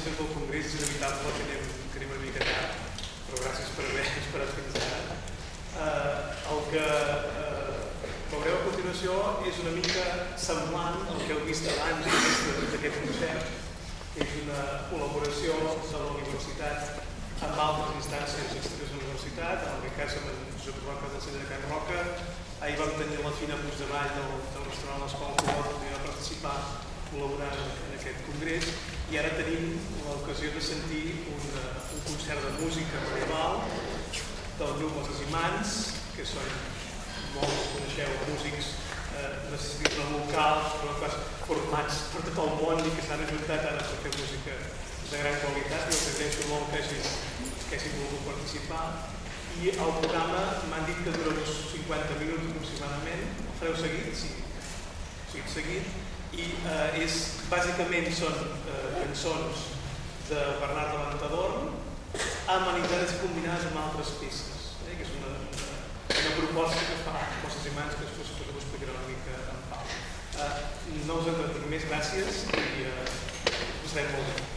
presentacions del Congrés és inevitable que anem una mica tard, però gràcies per haver esperat fins ara. El que veureu a continuació és una mica semblant al que heu vist abans d'aquest concert, que és una col·laboració de la universitat amb altres instàncies exteriors de la universitat, en aquest cas amb en Josep Roca del Centre de Can Roca. Ahir vam tenir la Fina Puigdevall del restaurant L'Escola Color, que va participar col·laborant en aquest congrés, i ara tenim l'ocasió de sentir un concert de música medieval del grup Els Imants, que són, molts coneixeu, músics d'estil local, però formats per tot el món i que s'han ajuntat ara per fer música de gran qualitat, i els agraeixo molt que hagin volgut participar. I el programa m'han dit que dura uns 50 minuts aproximadament. El fareu seguit? Sí, seguit. I bàsicament són cançons de Bernat de Ventadorn amenitzades i combinades amb altres peces, que és una proposta que fa Els Imants, que us explicaré una mica en pau. No us entretinc més, gràcies, i us veiem molt bé.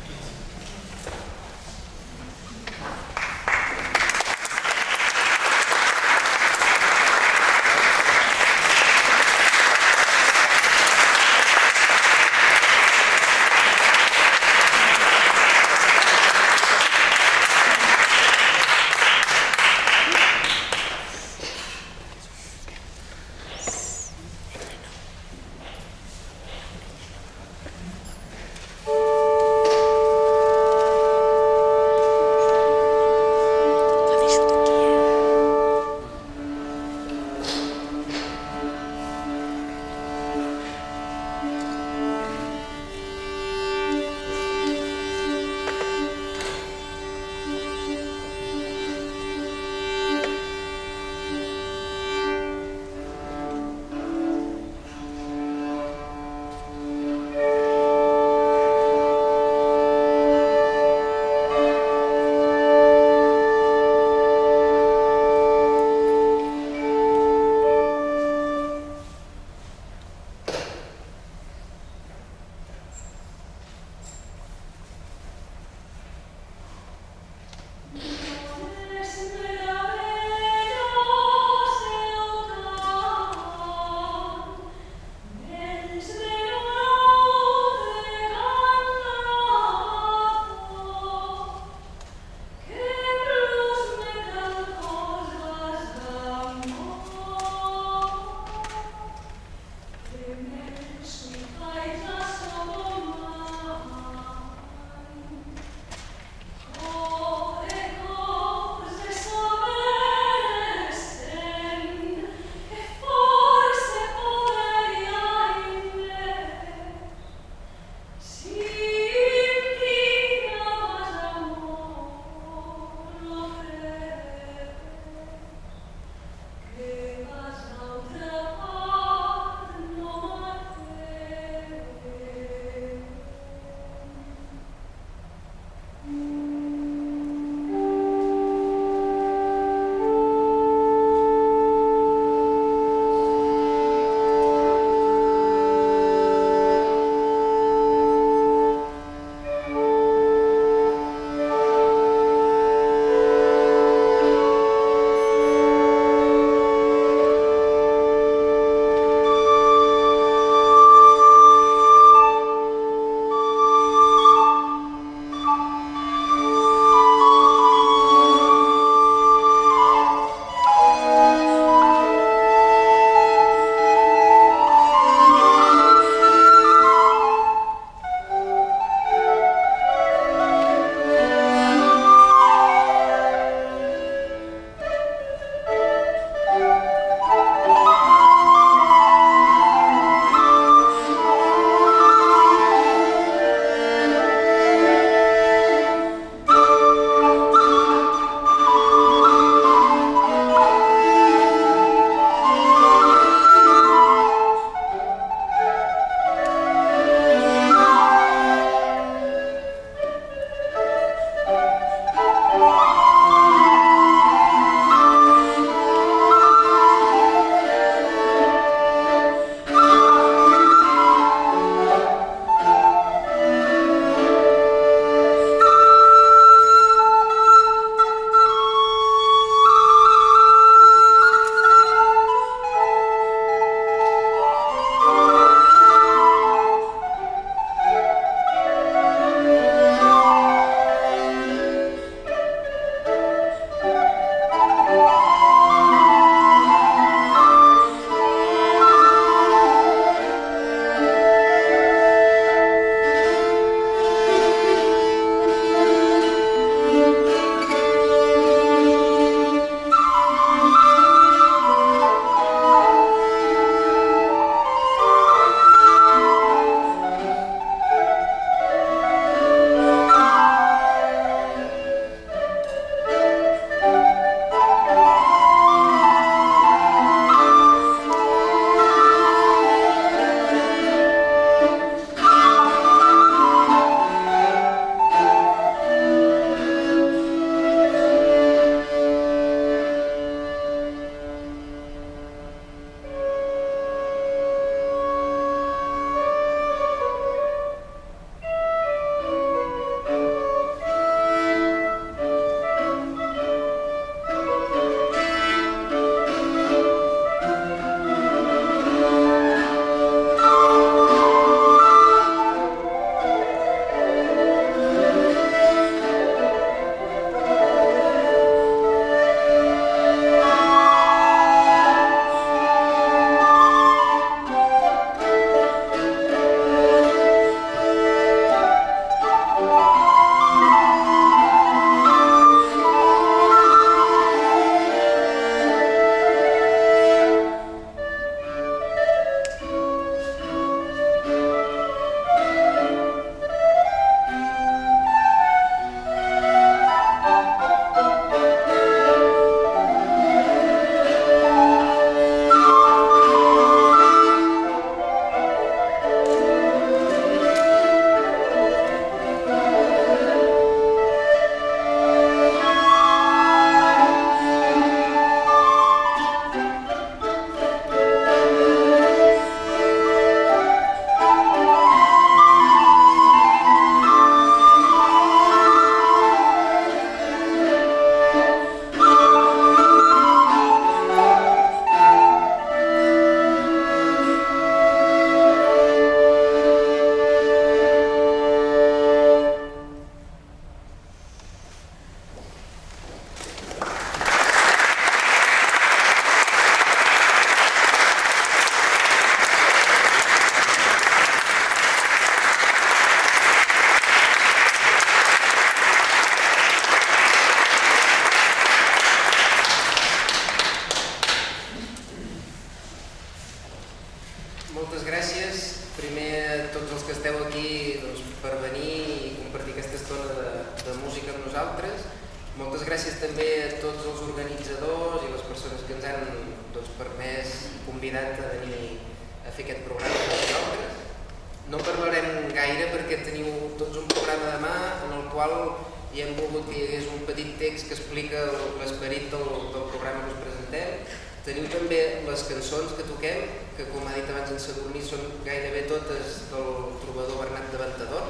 a tots els que esteu aquí per venir i compartir aquesta estona de música amb nosaltres. Moltes gràcies també a tots els organitzadors i les persones que ens han permès i convidat a venir a fer aquest programa amb nosaltres. No parlarem gaire perquè teniu tots un programa demà en el qual hi hem volgut que hi hagués un petit text que explica l'esperit del programa que us presentem. Teniu també les cançons que toquem, que com ha dit abans en Sadurní són gairebé totes del trobador Bernat de Ventador.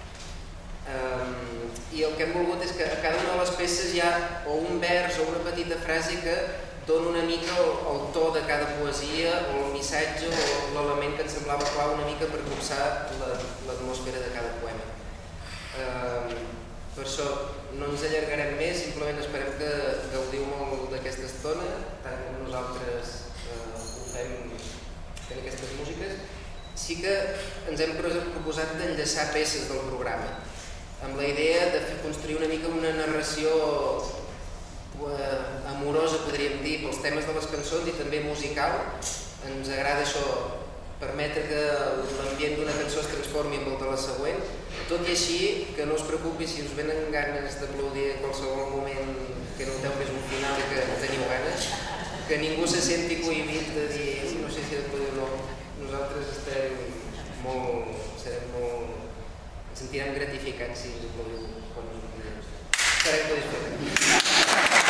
I el que hem volgut és que a cada una de les peces hi ha o un vers o una petita frase que dona una mica el to de cada poesia o el missatge o l'element que ens semblava clau una mica per copsar l'atmosfera de cada poema. Per això no ens allargarem més, simplement esperem que gaudiu molt d'aquesta estona, tant com nosaltres ho fem fent aquestes músiques. Sí que ens hem proposat d'enllaçar peces del programa, amb la idea de construir una mica una narració amorosa, podríem dir, pels temes de les cançons i també musical. Ens agrada això, permetre que l'ambient d'una cançó es transformi en el de la següent. Tot i així, que no us preocupi si us venen ganes d'aplaudir en qualsevol moment que noteu que és un final i que teniu ganes, que ningú se senti cohibit de dir no sé si d'aplaudir o no. Nosaltres serem molt, ens sentirem gratificats si us aplaudiu quan us aplaudim. Esperem que ho disfruteu.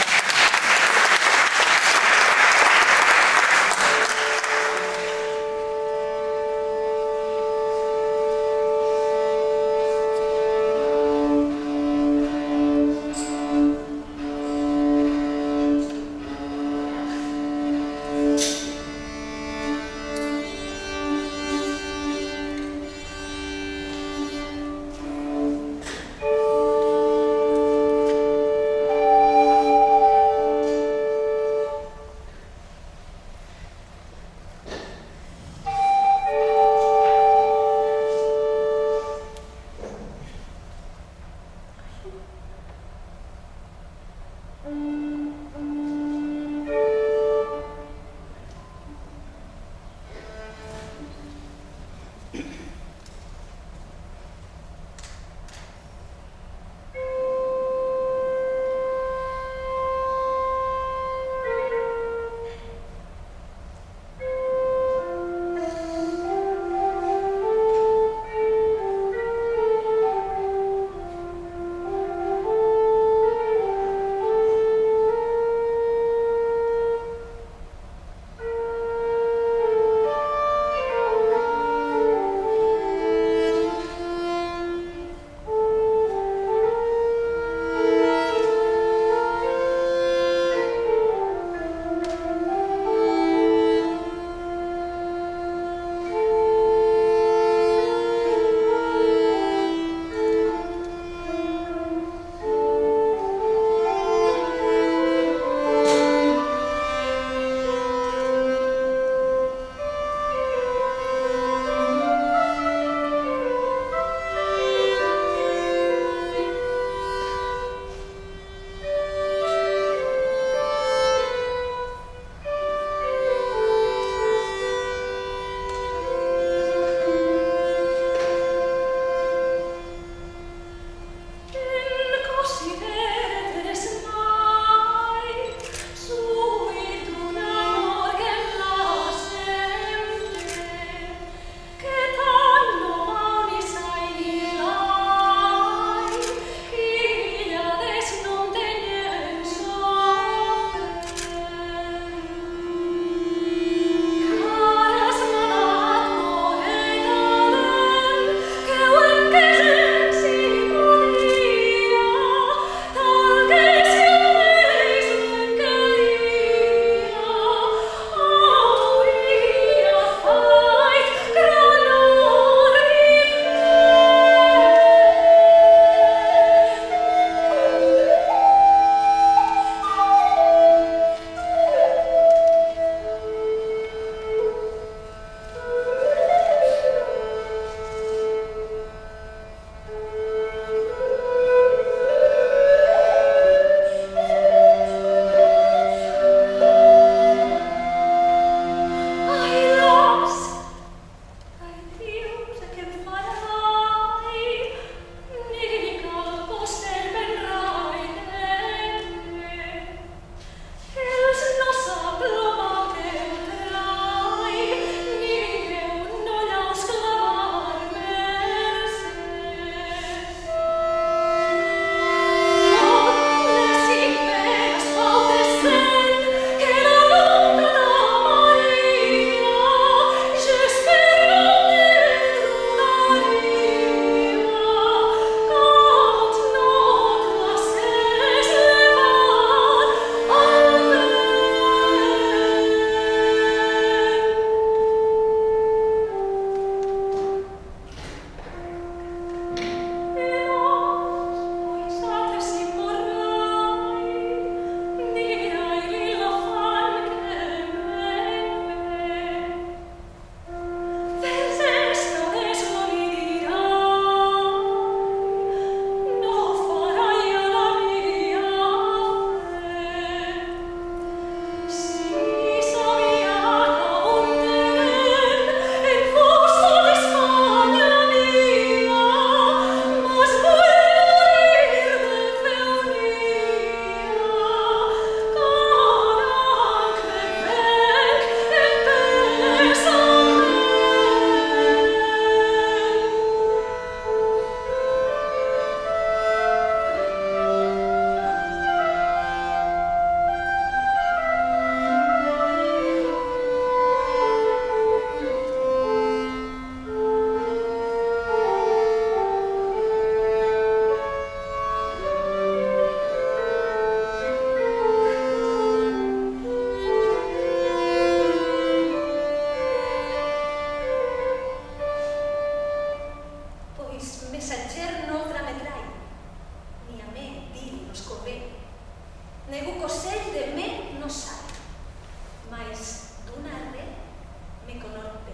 messatger non trametrai, ni a me dir nos convé. Nego cosell de me no sai, mas d'una arre me conor bé.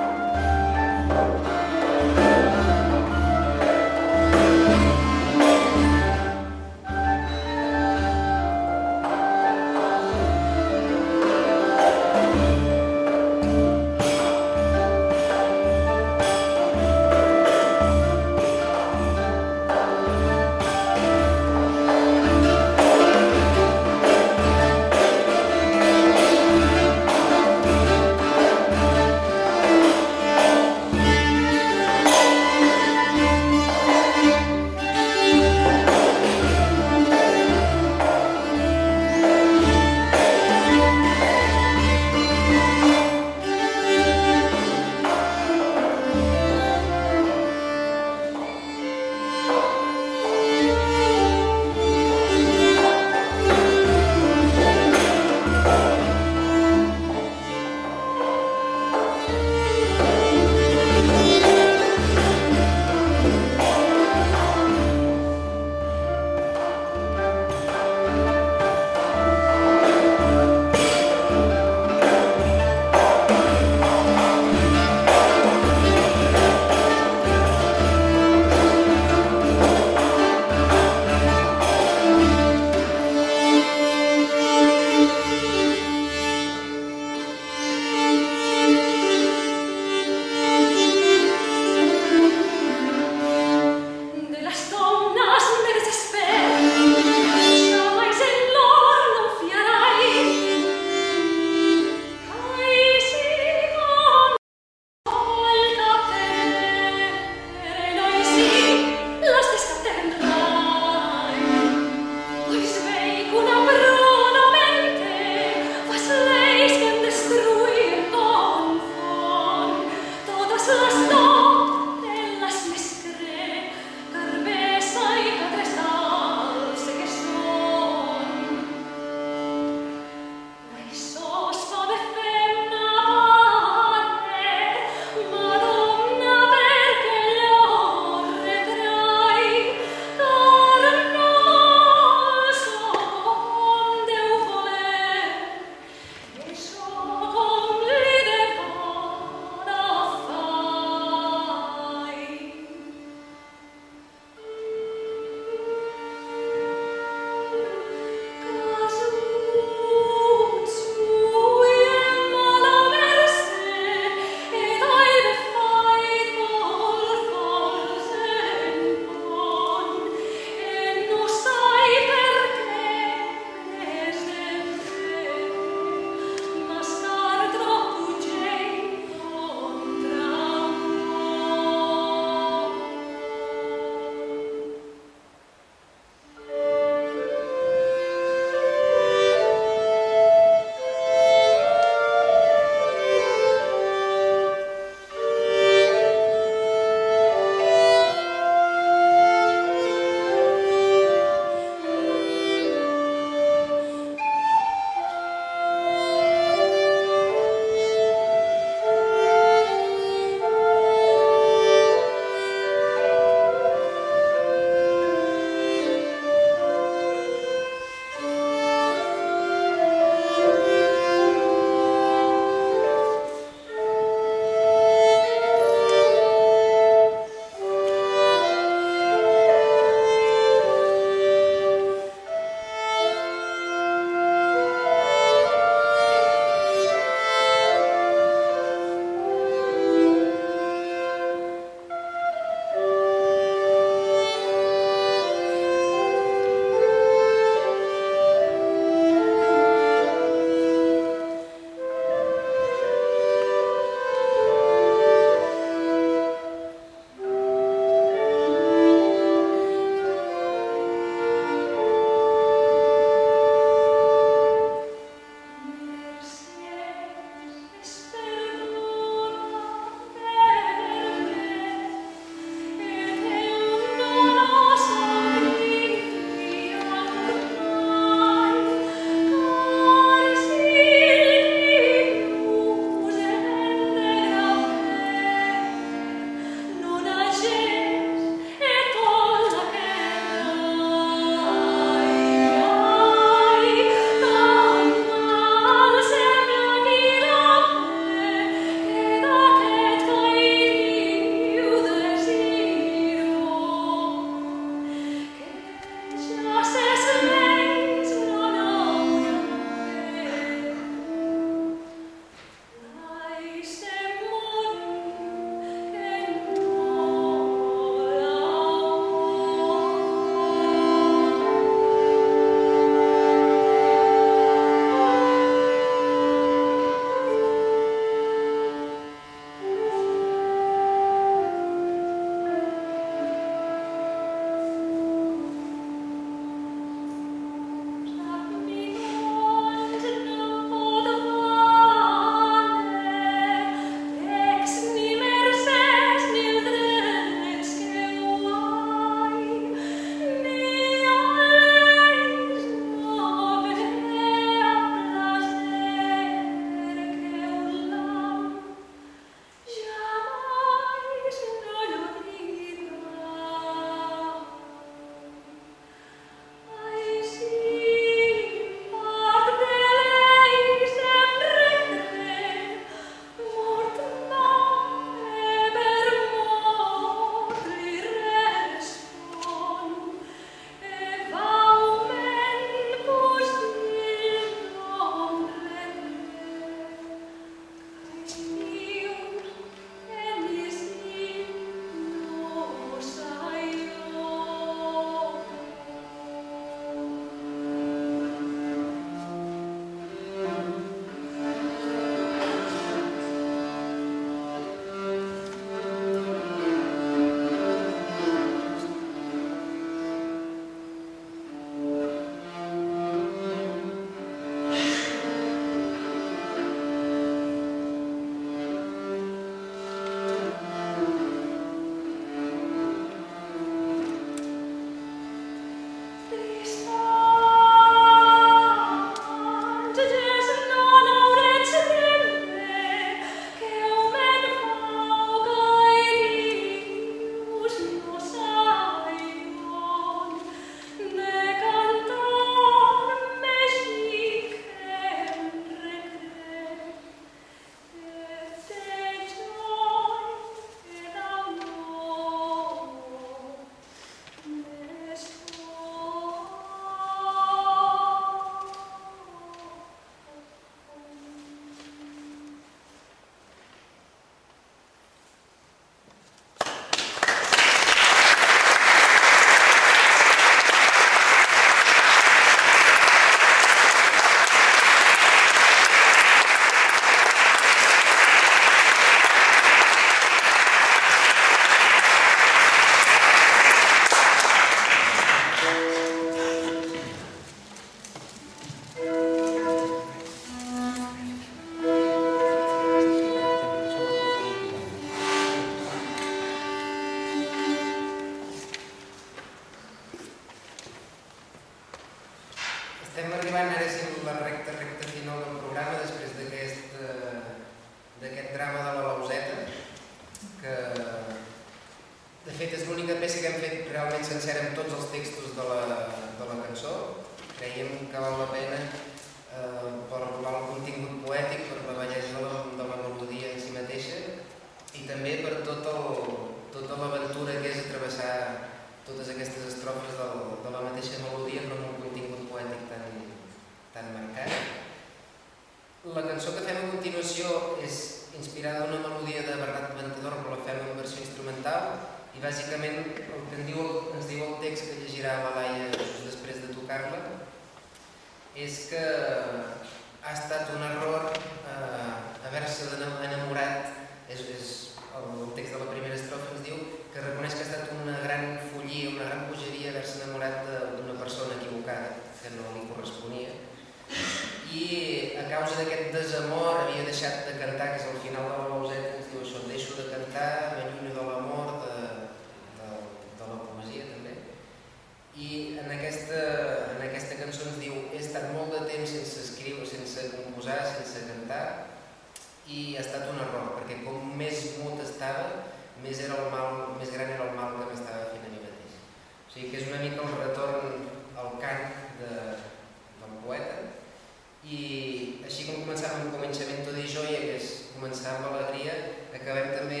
La cançó que fem a continuació és inspirada en una melodia de Bernat Ventador, però la fem en versió instrumental, i bàsicament el que ens diu el text que llegirà la Laia just després de tocar-la és que ha estat un error haver-se enamorat. El text de la primera estrofa ens diu que reconeix que ha estat una gran follia, una gran bogeria haver-se enamorat d'una persona equivocada que no li corresponia, i a causa d'aquest desamor havia deixat de cantar, que és al final de la veuseta ens diu això: deixo de cantar, m'allunyo de l'amor, de la poesia també. I en aquesta cançó ens diu: he estat molt de temps sense escriure, sense composar, sense cantar, i ha estat un error, perquè com més mut estava, més gran era el mal que m'estava fent a mi mateix. O sigui que és una mica el retorn al cant del poeta, i així com començàvem amb Començamento de Joia, que és començar amb alegria, acabem també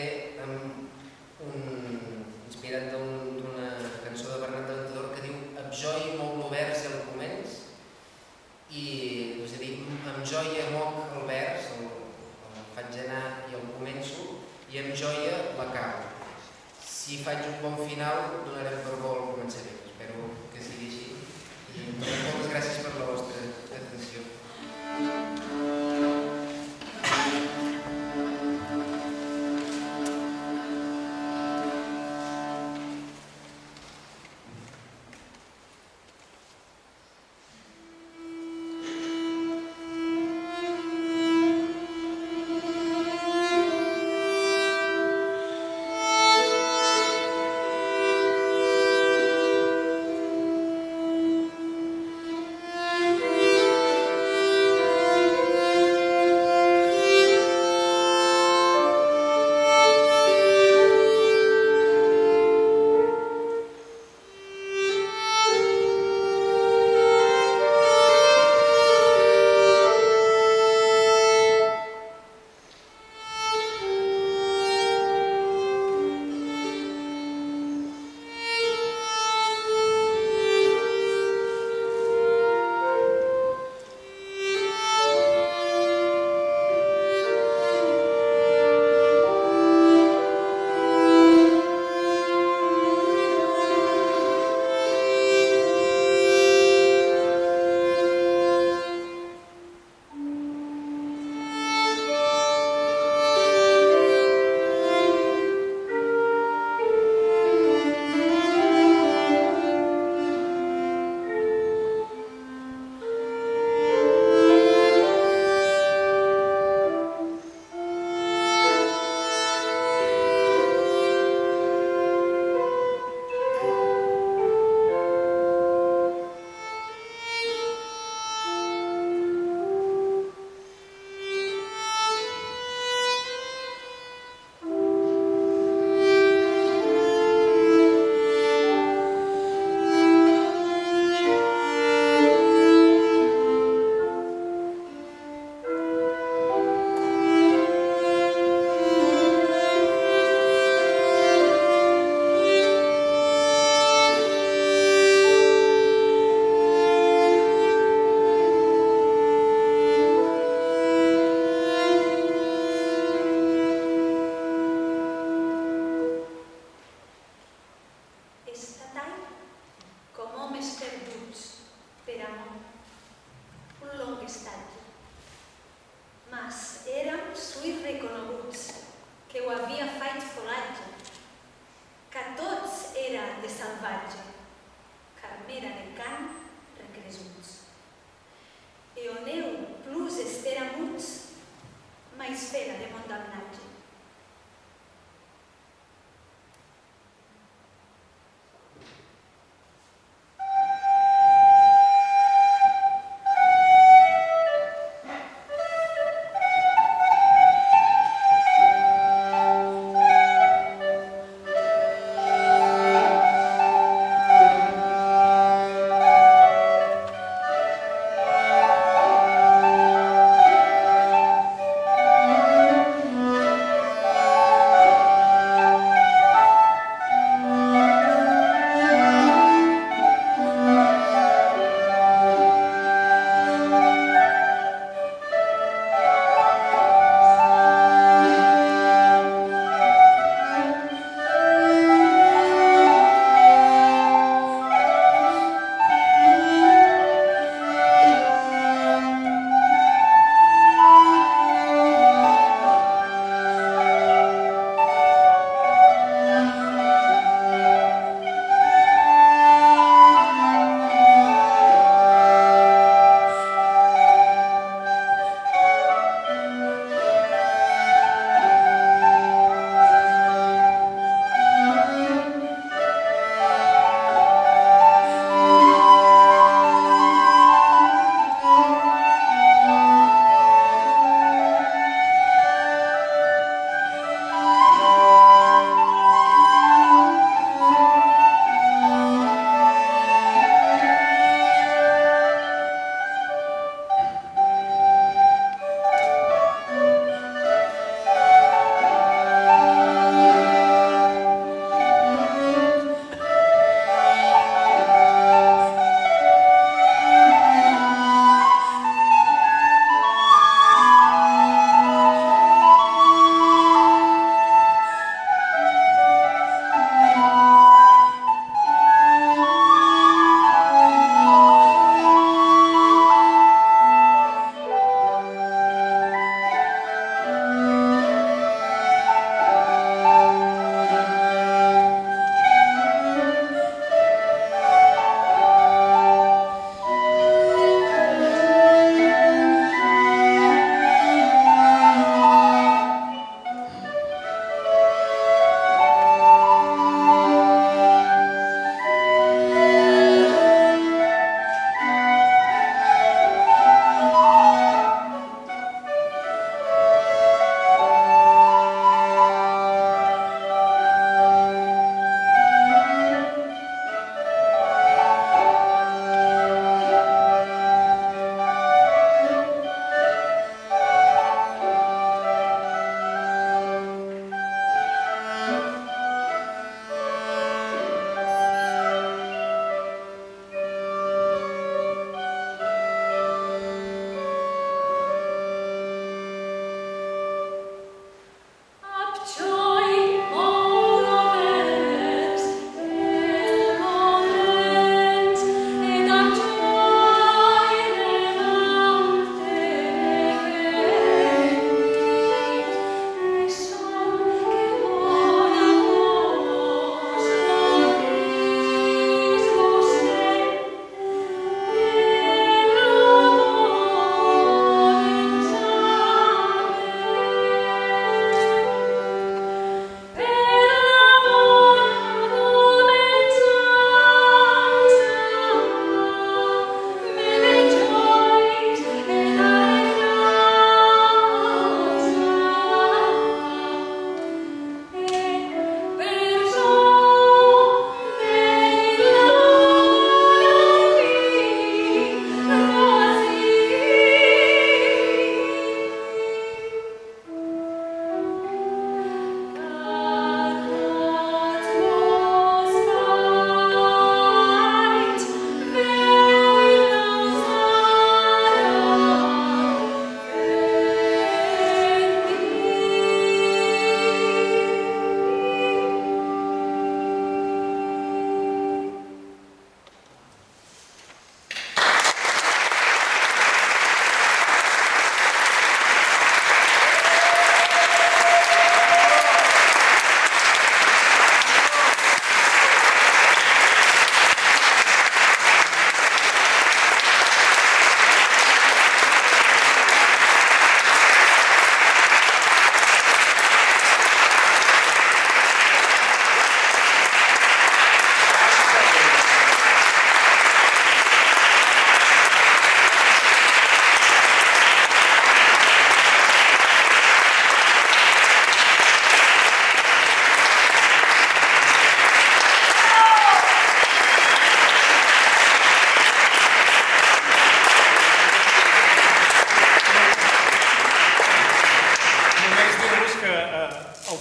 inspirat d'una cançó de Bernat Ventador que diu: amb joia molt el vers al començ, és a dir, amb joia moc el vers, el faig anar i el començo, i amb joia l'acabo. Si faig un bon final, donarem per bo el començament. Espero que sigui així. I moltes gràcies per la vostra atenció.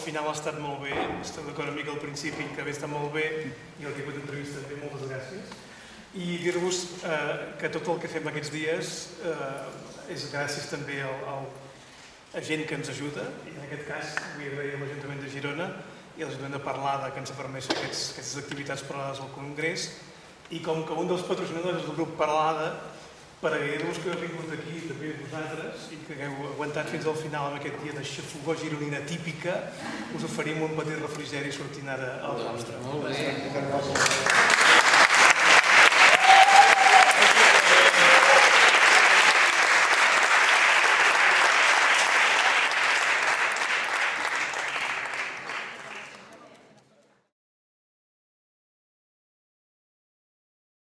final ha estat molt bé, estic d'acord amb mi que al principi que bé està molt bé i el tipus d'entrevista també, moltes gràcies. I dir-vos que tot el que fem aquests dies és gràcies també a gent que ens ajuda, i en aquest cas vull agrair a l'Ajuntament de Girona i a l'Ajuntament de Parlada que ens ha permès fer aquestes activitats parlades al Congrés, i com que un dels patrocinadors del grup Parlada, per agrair-vos que heu vingut aquí també vosaltres i que hagueu aguantat fins al final en aquest dia de xafogor gironina típica, us oferim un petit refrigeri sortint ara al nostre. Molt bé.